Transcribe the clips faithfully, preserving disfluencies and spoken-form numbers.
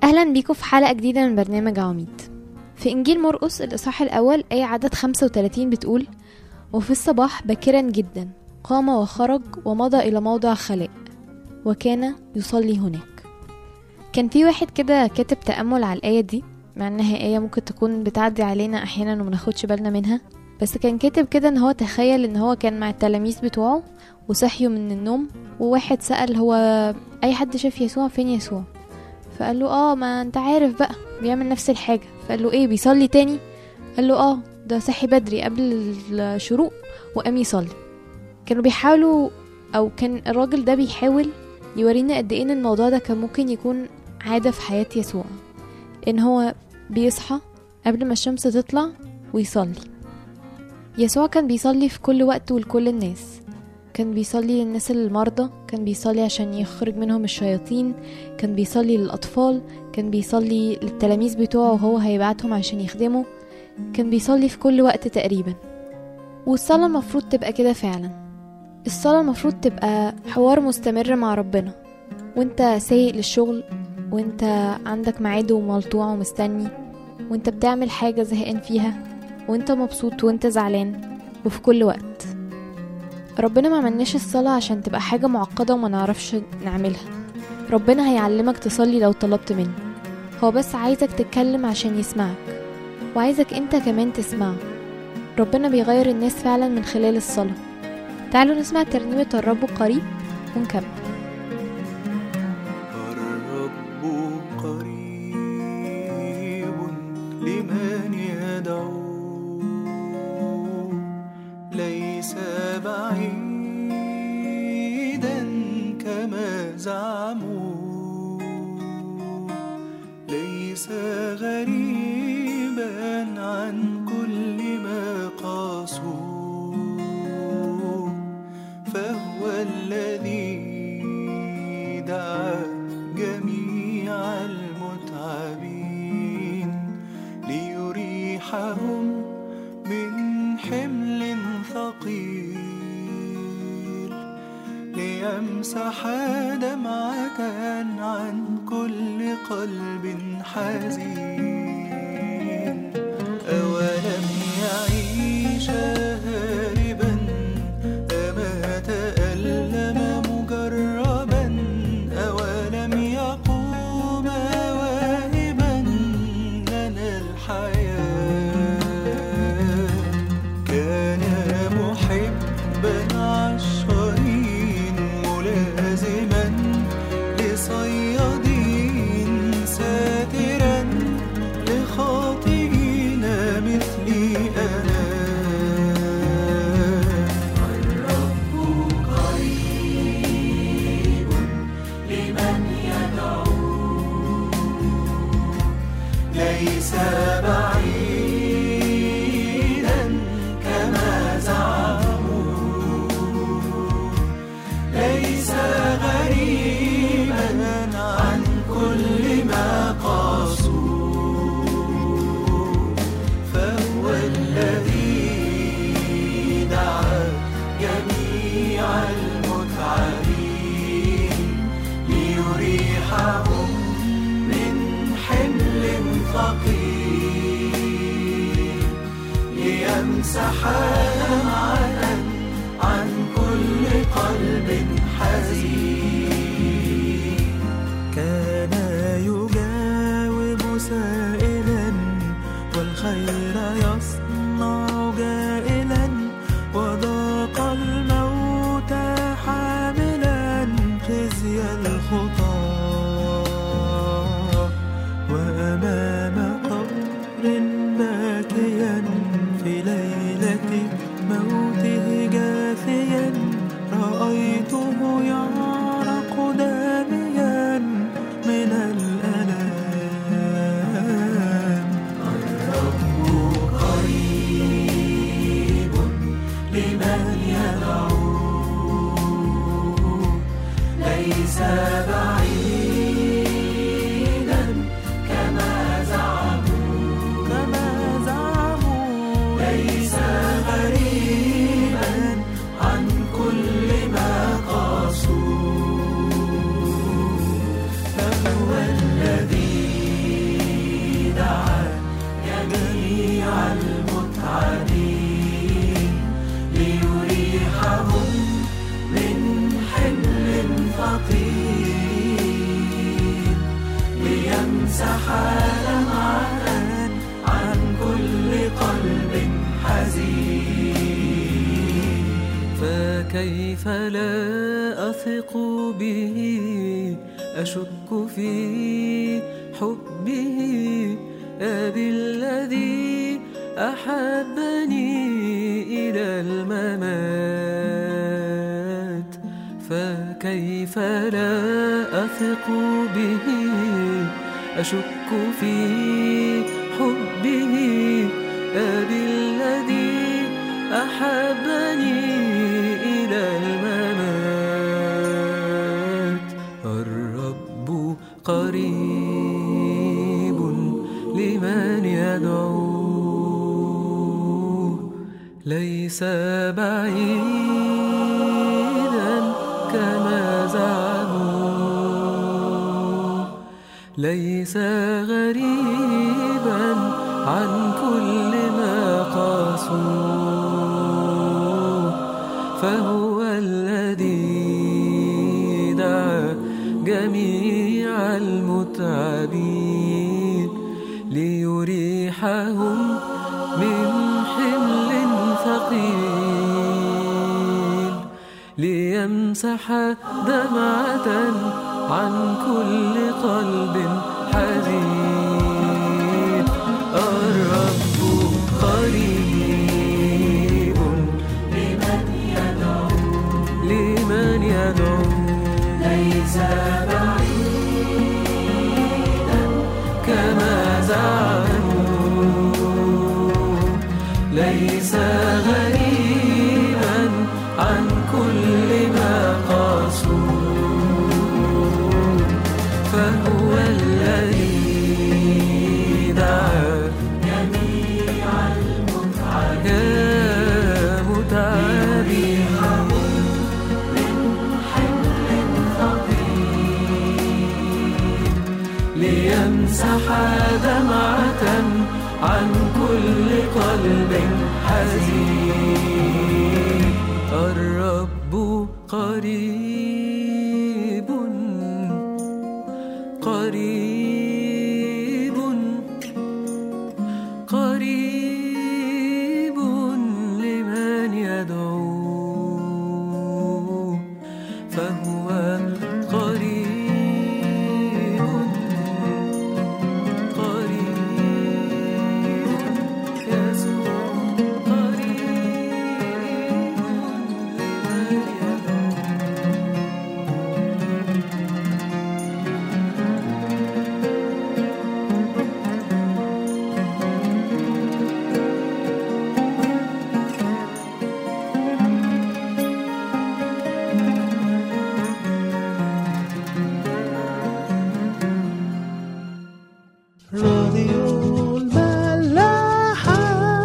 أهلا بيكم في حلقة جديدة من برنامج عواميد. في إنجيل مرقس الإصحاح الأول آية عدد خمسة وثلاثين بتقول: وفي الصباح باكرا جدا قام وخرج ومضى إلى موضع خلاء وكان يصلي هناك. كان في واحد كده كاتب تأمل على الآية دي، مع أنها آية ممكن تكون بتعدي علينا أحيانا ومناخدش بالنا منها، بس كان كاتب كده ان هو تخيل ان هو كان مع التلاميذ بتوعه وصحيوا من النوم، وواحد سأل هو اي حد شاف يسوع؟ فين يسوع؟ فقال له اه ما انت عارف بقى بيعمل نفس الحاجة. فقال له ايه بيصلي تاني؟ قال له اه ده صحي بدري قبل الشروق وقام يصلي. كانوا بيحاولوا او كان الراجل ده بيحاول يورينا قد ايه ان الموضوع ده كان ممكن يكون عادة في حياة يسوع، ان هو بيصحى قبل ما الشمس تطلع ويصلي. يسوع كان بيصلي في كل وقت ولكل الناس، كان بيصلي للناس المرضى، كان بيصلي عشان يخرج منهم الشياطين، كان بيصلي للأطفال، كان بيصلي للتلاميذ بتوعه وهو هيبعتهم عشان يخدموا، كان بيصلي في كل وقت تقريبا. والصلاة المفروض تبقى كده فعلا. الصلاة المفروض تبقى حوار مستمر مع ربنا، وانت سايق للشغل، وانت عندك ميعاد وملطوع ومستني، وانت بتعمل حاجة زهقان فيها، وانت مبسوط وانت زعلان، وفي كل وقت. ربنا ما عملناش الصلاة عشان تبقى حاجة معقدة وما نعرفش نعملها. ربنا هيعلمك تصلي لو طلبت منه، هو بس عايزك تتكلم عشان يسمعك، وعايزك انت كمان تسمعه. ربنا بيغير الناس فعلا من خلال الصلاة. تعالوا نسمع ترنيمة الرب قريب ونكمل. الرب قريب لمن يدعو، ليس بعيدا كما زعموا، ليس غريبا عن كل ما قاسوا، فهو الذي دعا جميع المتعبين ليريحهم من حمل ثقيل، ليمسح دمعة عن كل قلب حزين. أولم يعيش هاربا أما تألم مجربا، أولم يقوم واهبا لنا الحياة، كان محبا عشرين ملازما لصيادين، ساترا لخاطئين مثلي أنا. الرب قريب لمن يدعو، ليس بعيدا كما زعموا، ليس غريبا عن كل ما قاسوا، فهو الذي دعا جميع المتعبين ليريحهم من حمل ثقيل، ليمسح دمعة عن كل قلب حزين. كان يجاوب سائلا والخير يصنع جائلا، وذاق الموت حاملا خزي الخطا، وأمام قبر باكيا في ليلة موته جاثيا، رأيته يعرق داميا من الألام. الرب قريب لمن يدعو، ليس بعيدا كما زعموا، كما زعموا، ليس غريبا عن كل ما قاسوا، فهو الذي فكيف لا أثق به أشك في حبه أبي الذي أحبني إلى الممات. فكيف لا أثق به أشك في حبه أبي الذي أحبني إلى الممات. الرب قريب لمن يدعوه ليس بعيدا كما زعموا، ليس غريبا عن كل ما قاسوا، فهو الذي دعا جميع المتعبين ليريحهم من حمل ثقيل، ليمسح دمعة عن كل قلب حزين. الرب قريب لمن يدعو، لمن يدعو ليس بعيدا كما زعموا، ليس غريبا عن كل ما قاسوا، فهو الذي دعا جميع المتعبين من حمل ثقيل، ليمسح دمعة عن كل قلب حزين. الرب قريب قريب قريب لمن يدعو، فهو قريب قريب يسوع قريب لمن يدعو. راديو الملاحة.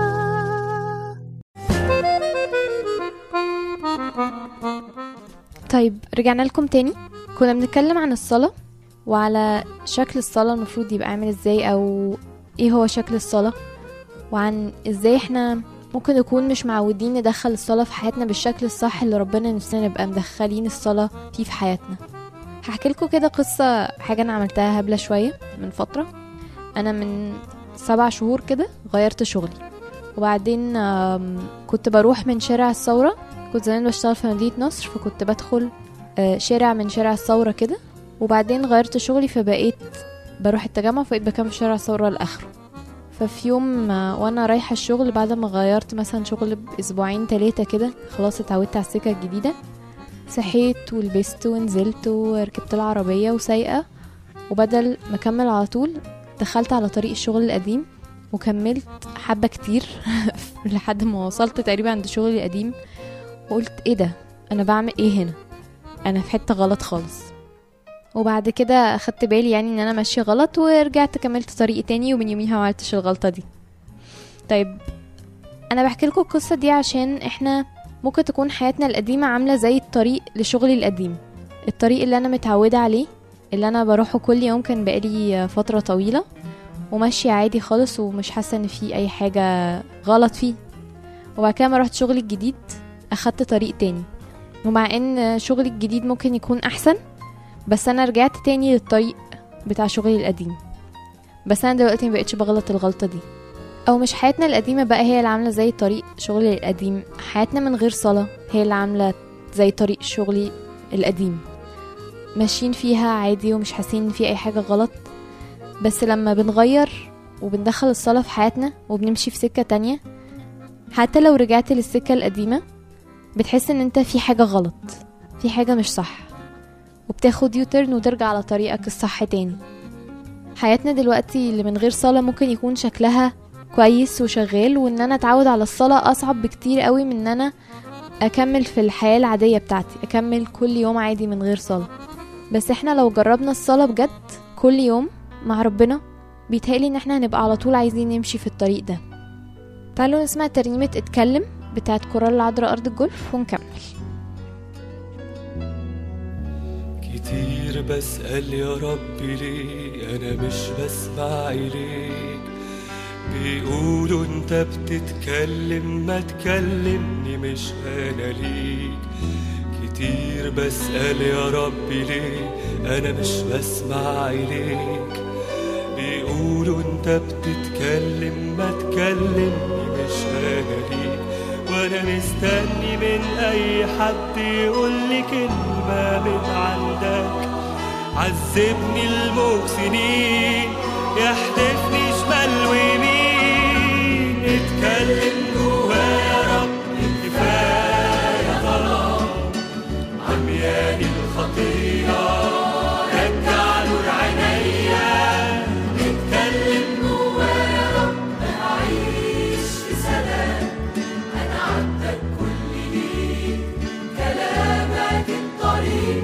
طيب رجعنا لكم تاني. كنا بنتكلم عن الصلاة وعلى شكل الصلاة المفروض يبقى عامل ازاي، او ايه هو شكل الصلاة، وعن ازاي احنا ممكن نكون مش معودين ندخل الصلاة في حياتنا بالشكل الصح اللي ربنا نفسنا نبقى مدخلين الصلاة فيه في حياتنا. هحكي لكم كده قصة، حاجة انا عملتها هبلة شوية من فترة. انا من سبع شهور كده غيرت شغلي، وبعدين كنت بروح من شارع الثورة. كنت زمان بشتغل في مدينة نصر، فكنت بدخل شارع من شارع الثورة كده، وبعدين غيرت شغلي فبقيت بروح التجمع، فبقيت بكمل شارع الثورة لآخره. ففي يوم وانا رايحة الشغل بعد ما غيرت مثلا شغل باسبوعين تلاتة كده، خلاص اتعودت على السكة الجديدة، صحيت ولبست ونزلت وركبت العربية وسايقة، وبدل ما اكمل على طول دخلت على طريق الشغل القديم وكملت حبة كتير لحد ما وصلت تقريبا عند شغلي القديم، وقلت ايه ده، انا بعمل ايه هنا، انا في حتة غلط خالص. وبعد كده اخدت بالي يعني ان انا ماشية غلط، ورجعت كملت طريق تاني، ومن يوميها ما عملتش الغلطة دي. طيب انا بحكي لكم القصة دي عشان احنا ممكن تكون حياتنا القديمة عاملة زي الطريق لشغلي القديم، الطريق اللي انا متعودة عليه، اللي انا بروحه كل يوم، كان بقالي فترة طويلة وماشية عادي خالص ومش حاسة ان في اي حاجة غلط فيه. وبعد كده ما رحت شغلي الجديد اخدت طريق تاني، ومع ان شغلي الجديد ممكن يكون احسن، بس انا رجعت تاني للطريق بتاع شغلي القديم. بس انا دلوقتي ما بقتش بغلط الغلطة دي. او مش حياتنا القديمة بقى هي اللي عاملة زي طريق شغلي القديم، حياتنا من غير صلاة هي اللي عاملة زي طريق شغلي القديم، ماشيين فيها عادي ومش حاسين ان في اي حاجة غلط. بس لما بنغير وبندخل الصلاة في حياتنا وبنمشي في سكة تانية، حتى لو رجعت للسكة القديمة بتحس ان انت في حاجة غلط، في حاجة مش صح، وبتاخد يوترن وترجع على طريقك الصح تاني. حياتنا دلوقتي اللي من غير صلاة ممكن يكون شكلها كويس وشغال، وان انا اتعود على الصلاة اصعب بكتير قوي من ان انا اكمل في الحياة العادية بتاعتي، اكمل كل يوم عادي من غير صلاة. بس احنا لو جربنا الصلاة بجد كل يوم مع ربنا، بيتهيألي ان احنا هنبقى على طول عايزين نمشي في الطريق ده. تعالوا نسمع ترنيمة اتكلم بتاعت كورال العذراء أرض الجولف ونكمل. كتير بسأل يا ربي ليه أنا مش بسمع إليك، بيقولوا انت بتتكلم ما تكلمني مش أنا ليك. كتير بسأل يا ربي ليه أنا مش بسمع إليك، بيقولوا انت بتتكلم ما تكلمني مش أنا ليك. وانا مستني من اي حد يقولي كلمة من عندك، عذبني الموج سنين يحدفني شمال ويمين. اتكلم جوايا يا رب كفاية ظلام، عمياني الخطيئة رجع نور عينيا. اتكلم جوايا يا رب أعيش في سلام، أنا عبدك كل ليك، كلامك الطريق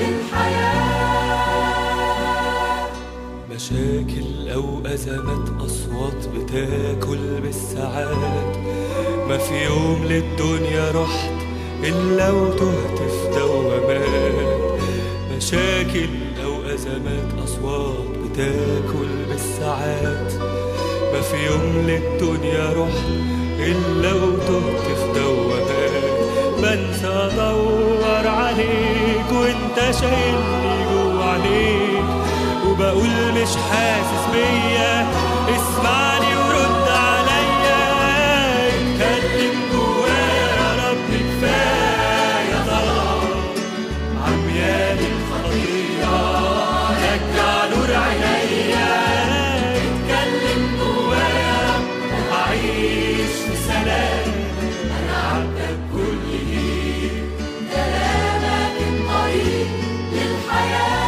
للحياة. مشاكل أو أزمات أصوات بتاكل بالساعات، ما في يوم للدنيا رحت إلا وتهت في دوامات. مشاكل أو أزمات أصوات بتاكل بالساعات، ما في يوم للدنيا رحت إلا وتهت في دوامات. بنسى أدور عليك وانت شايلني جوا عليك، وبقول مش حاسس بيا اسمعني ورد عليا. اتكلم جوايا يا رب كفاية ظلام، عمياني الخطيئة رجع نور عينيا. اتكلم جوايا يا رب أعيش في سلام، أنا عبدك كل ليك، كلامك الطريق للحياة.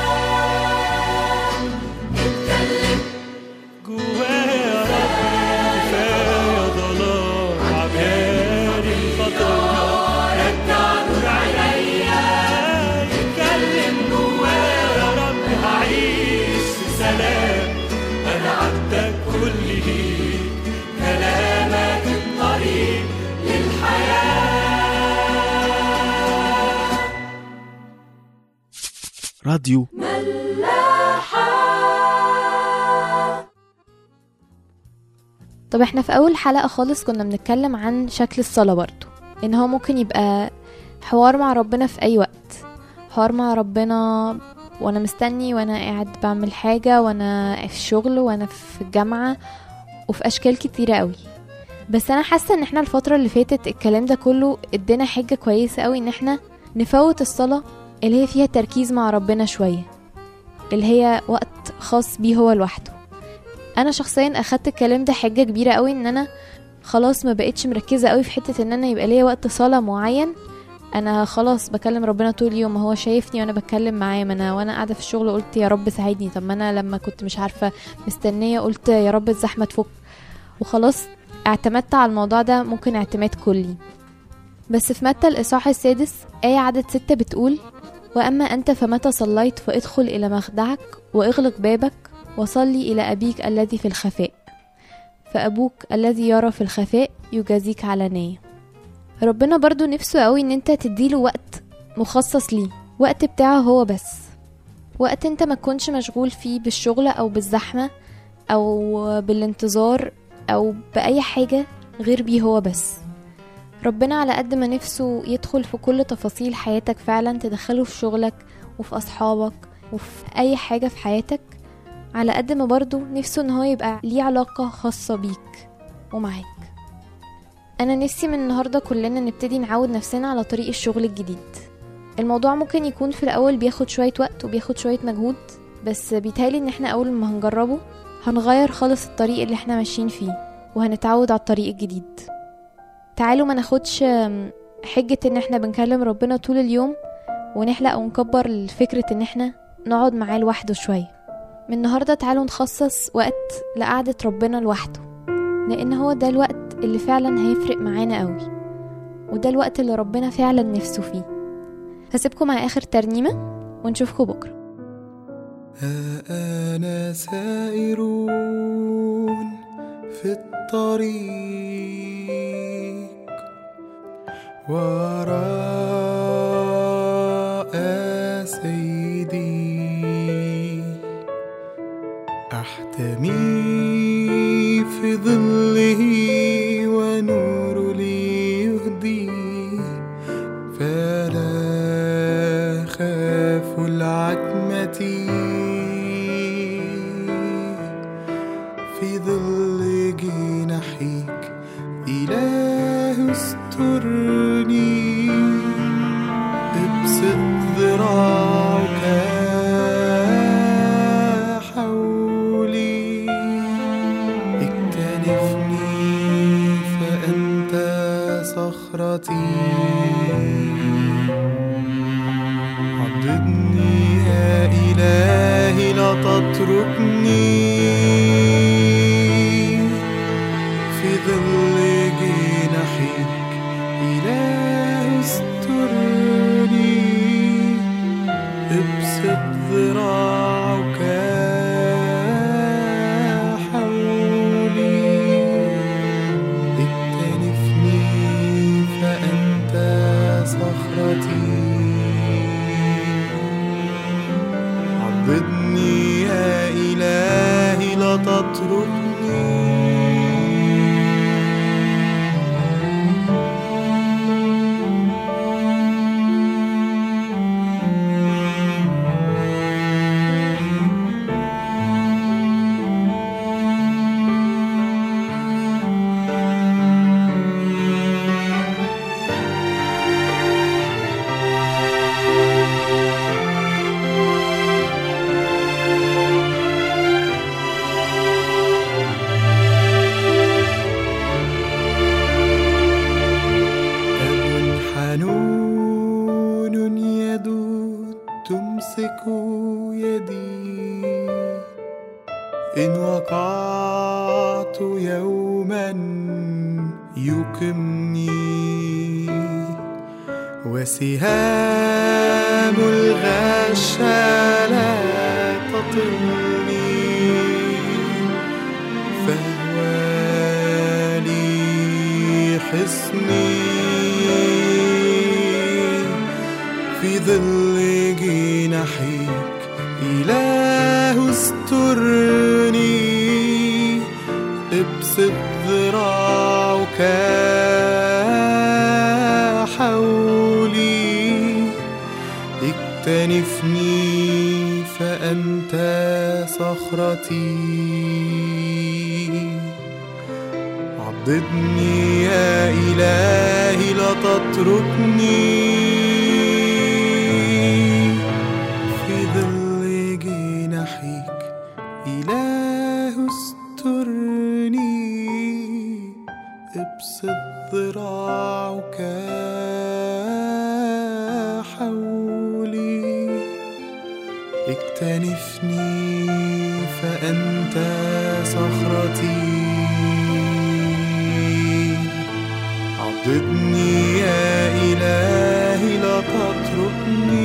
اتكلم جوايا يا رب كفاية ظلام، عمياني الخطيئة رجع نور عينيا. اتكلم جوايا يا رب أعيش في سلام، أنا عبدك كل ليك، كلامك الطريق للحياة. راديو طب احنا في اول حلقة خالص كنا بنتكلم عن شكل الصلاة برضو، ان هو ممكن يبقى حوار مع ربنا في اي وقت، حوار مع ربنا وانا مستني، وانا قاعد بعمل حاجة، وانا في الشغل، وانا في الجامعة، وفي اشكال كتيرة قوي. بس انا حاسة ان احنا الفترة اللي فاتت الكلام ده كله ادينا حاجة كويسة قوي ان احنا نفوت الصلاة اللي هي فيها تركيز مع ربنا شوية، اللي هي وقت خاص بيه هو لوحده. انا شخصيا اخدت الكلام ده حاجة كبيرة قوي، ان انا خلاص ما بقتش مركزة قوي في حتة ان انا يبقى ليا وقت صلاة معين. انا خلاص بكلم ربنا طول اليوم، هو شايفني وانا بتكلم معاه. ما انا وانا قاعدة في الشغل قلت يا رب ساعدني، طب ما انا لما كنت مش عارفة مستنية قلت يا رب الزحمة تفك، وخلاص اعتمدت على الموضوع ده، ممكن اعتماد كلي. بس في متى الإصحاح السادس آية عدد ستة بتقول: وأما أنت فمتى صليت فادخل إلى مخدعك وإغلق بابك وصلي إلى أبيك الذي في الخفاء، فأبوك الذي يرى في الخفاء يجازيك علانية. ربنا برضو نفسه قوي ان انت تديله وقت مخصص ليه، وقت بتاعه هو بس، وقت انت ما تكونش مشغول فيه بالشغل او بالزحمة او بالانتظار او بأي حاجة غير بيه هو بس. ربنا على قد ما نفسه يدخل في كل تفاصيل حياتك فعلا، تدخله في شغلك وفي أصحابك وفي أي حاجة في حياتك، على قد ما برضو نفسه ان هو يبقى ليه علاقة خاصة بيك ومعاك. أنا نفسي من النهاردة كلنا نبتدي نعود نفسنا على طريق الشغل الجديد. الموضوع ممكن يكون في الأول بياخد شوية وقت وبياخد شوية مجهود، بس بيتهيألي إن احنا أول ما هنجربه هنغير خالص الطريق اللي احنا ماشيين فيه وهنتعود على الطريق الجديد. تعالوا ما ناخدش حجة إن احنا بنكلم ربنا طول اليوم ونحلق ونكبر الفكرة إن احنا نقعد معاه لوحده شوية. من النهاردة تعالوا نخصص وقت لقعدة ربنا لوحده، لأن هو ده الوقت اللي فعلا هيفرق معانا قوي، وده الوقت اللي ربنا فعلا نفسه فيه. هسيبكم مع آخر ترنيمة ونشوفكم بكرة. ها أنا سائرون في الطريق وراء سيدي، أحتمي في ظله ونور لي يهدي، فلا خاف العتمة في ظل جناحيك إله استرني، ابسط ذراعك حولي، اكتنفني فأنت صخرتي، عضدني يا إلهي لا تتركني، في ظل جناحيك إله استرني، ابسط ذراعك حولي، اكتنفني فأنت صخرتي، عضدني يا إلهي لا تتركني. حنون يدود تمسك يدي، إن وقعت يوما يقمني، وسهام الغش لا تطلني، فهو لي حصني، في ظل جناحيك إله استرني، ابسط ذراعك حولي، اكتنفني فأنت صخرتي، عضدني يا إلهي لا تتركني، في ظل جناحيك إله استرني، ابسط ذراعك حولي، اكتنفني فأنت صخرتي، عضدني يا إلهي لا تتركني.